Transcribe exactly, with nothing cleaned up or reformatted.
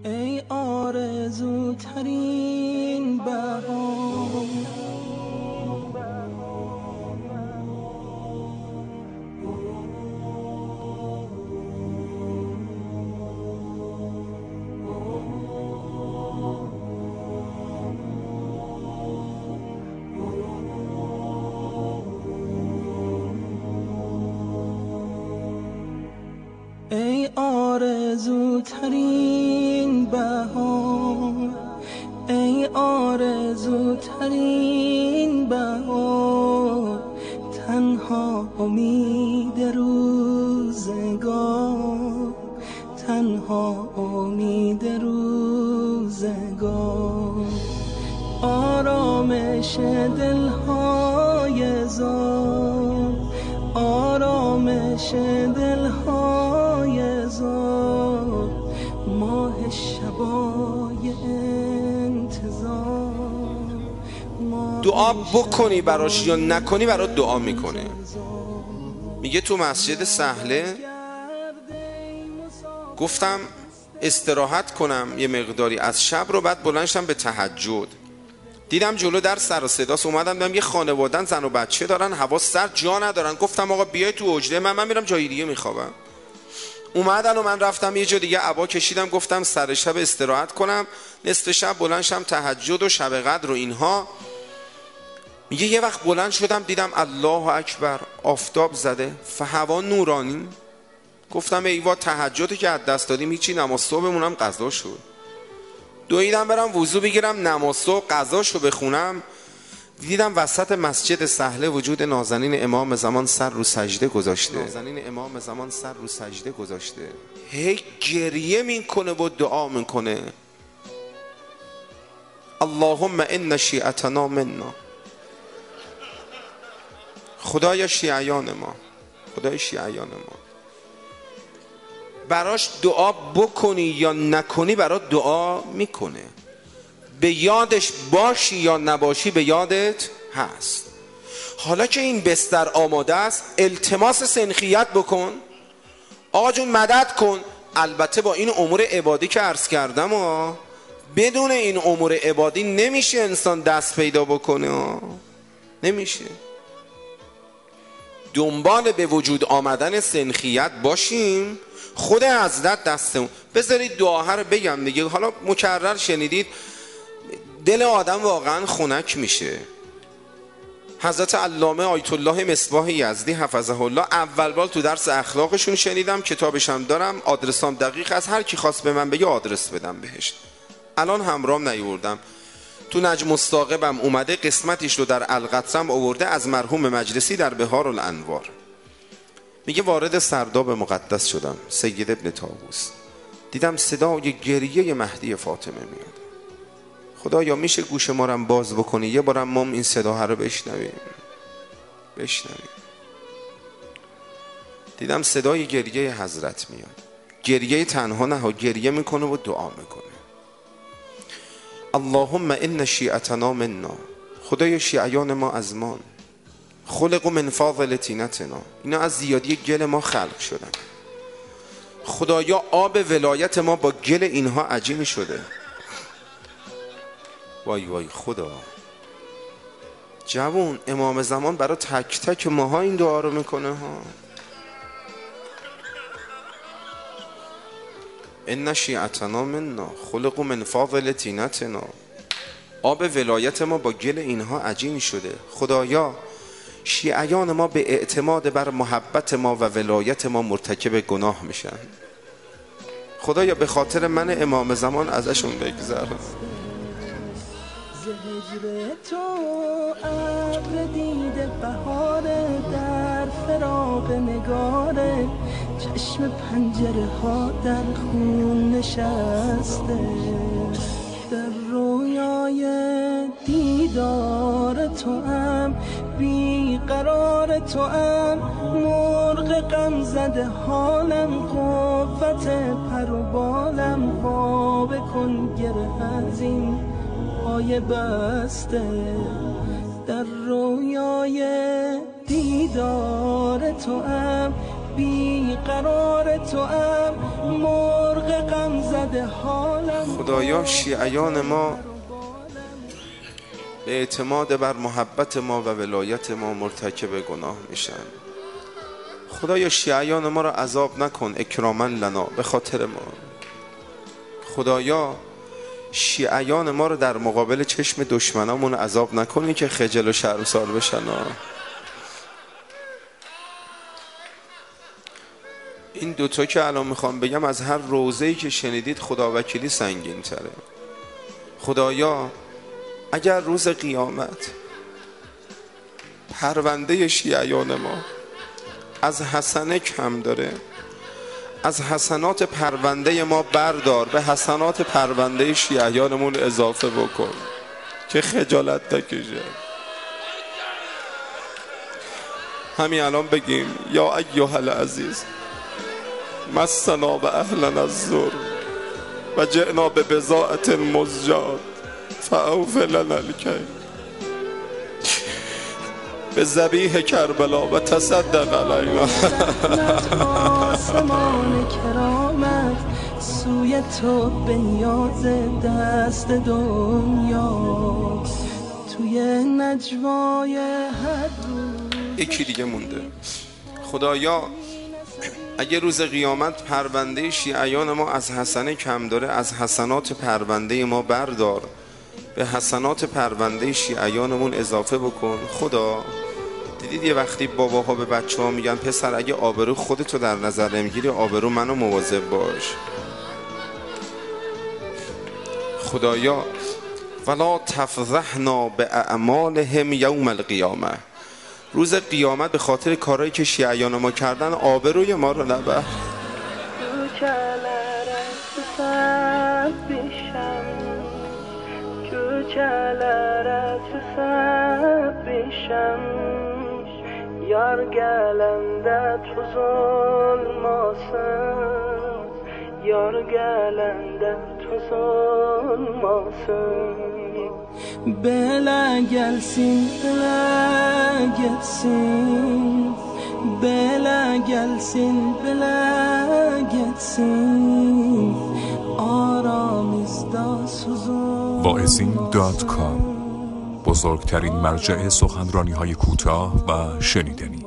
ای آرزوترین بهار، ای آرزوترین بهار، ای آرزوترین بهار، تنها امید روزگار، تنها امید روزگار، آرامش دلهای زار، آرامش دلهای زار، ماه شبای انتظار. دعا بکنی براش یا نکنی برات دعا میکنه. میگه تو مسجد سهله گفتم استراحت کنم یه مقداری از شب رو، بعد بلند شدم به تهجد. دیدم جلو در سر و صداست، اومدم دیدم یه خانوادن زن و بچه دارن، حواس سر جا ندارن. گفتم آقا بیای تو حجره، من من میرم جای دیگه میخوابم. اومدن و من رفتم یه جا دیگه عبا کشیدم، گفتم سر شب استراحت کنم، نصف شب بلند شدم تهجد و شب قدر و اینها. میگه یه وقت بلند شدم دیدم الله اکبر، آفتاب زده، فهوا نورانی. گفتم ایوا تهجدی که از دست دادیم هیچی، نماز صبحمون هم قضا شد. دویدم برم وضو بگیرم نماز صبح قضاشو بخونم. دیدم وسط مسجد سهله وجود نازنین امام زمان سر رو سجده گذاشته، نازنین امام زمان سر رو سجده گذاشته، هی گریه میکنه و دعا میکنه اللهم ان شیعتنا منا. خدایا شیعیان ما، خدای شیعیان ما. براش دعا بکنی یا نکنی برات دعا میکنه. به یادش باشی یا نباشی به یادت هست. حالا که این بستر آماده است التماس سنخیت بکن، آقا جون مدد کن. البته با این امور عبادی که عرض کردم ها، بدون این امور عبادی نمیشه انسان دست پیدا بکنه، نمیشه. دنبال به وجود آمدن سنخیت باشیم. خود حضرت دستمون. بذارید دعاها رو بگم دیگه، حالا مکرر شنیدید، دل آدم واقعا خنک میشه. حضرت علامه آیت الله مصباح یزدی حفظه الله اول بار تو درس اخلاقشون شنیدم، کتابش هم دارم، آدرسام دقیق از هر کی خواست به من بگه آدرس بدم بهش. الان همرام نیوردم. تو نجم الثاقبم اومده، قسمتش رو در القطرم آورده از مرحوم مجلسی در بهار الانوار. میگه وارد سرداب مقدس شدم، سید ابن طاووس، دیدم صدای گریه مهدی فاطمه میاد. خدایا میشه گوش ما رو باز بکنی یه بارم ما این صدا رو بشنویم بشنویم. دیدم صدای گریه حضرت میاد، گریه تنها نه، گریه میکنه و دعا میکنه اللهم ان شیعتنا منا. خدای شیعیان ما از ما، خلق من فاضل طینتنا، اینا از زیادی گل ما خلق شدن. خدایا آب ولایت ما با گل اینها عجین شده. وای وای خدا. جوون امام زمان برای تک تک ماها این دعا رو میکنه ها. ان شیعتنا منا خلق من فاضل طینتنا، آب ولایت ما با گل اینها عجین شده. خدایا شیعیان ما به اعتماد بر محبت ما و ولایت ما مرتکب گناه میشن. خدایا به خاطر من امام زمان ازشون بگذر. زهجر تو ابر دیده بهار، در فراق نگاره چشم پنجره ها در خون نشسته. در رویای دیدار تو هم بیقرار تو هم، مرغ غم زده حالم، قوت پر و بالم، خواب کن گره از این پای بسته. در رویای دیدار تو هم بیقرار تو هم، مرغ غم زده حالم. خدایا شیعیان ما به اعتماد بر محبت ما و ولایت ما مرتکب گناه میشن. خدایا شیعیان ما را عذاب نکن اکراما لنا، به خاطر ما. خدایا شیعیان ما رو در مقابل چشم دشمنامون عذاب نکنی که خجل و شرمسار بشن. این دوتا که الان میخوام بگم از هر روزه‌ای که شنیدید خدا وکیلی سنگین تره. خدایا اگر روز قیامت پرونده شیعیان ما از حسنه کم داره، از حسنات پرونده ما بردار، به حسنات پرونده شیعیانمون اضافه بکن که خجالت نکشه. همین الان بگیم یا ایها العزیز مسنا و اهلنا الضر و جئنا به بضاعة مزجاة فاوف لنا الکیل به ذبیح کربلا و تصدق علینا. آسمان کرامت سوی تو به نیاز دست دنیا، توی نجوای هر روز. یکی دیگه مونده. خدایا اگه روز قیامت پرونده شیعیان ما از حسنه کم داره، از حسنات پرونده ما بردار، به حسنات پرونده شیعیانمون اضافه بکن. خدا دیدید یه وقتی باباها به بچه ها میگن پسر اگه آبرو خودتو در نظر نمیگیری آبرو منو مواظب باش. خدایا ولا تفضحنا به اعمالهم یوم القیامه، روز قیامت به خاطر کارهایی که شیعیان ما کردن آبروی ما رو نبر. Yar gelende tuzun olmasın, yar gelende tuzun olmasın. Bela gelsin, bela gitsin, bela gelsin, bela gitsin. Aramızda suzun. واعظین دات کام، بزرگترین مرجع سخنرانی های کوتاه و شنیدنی.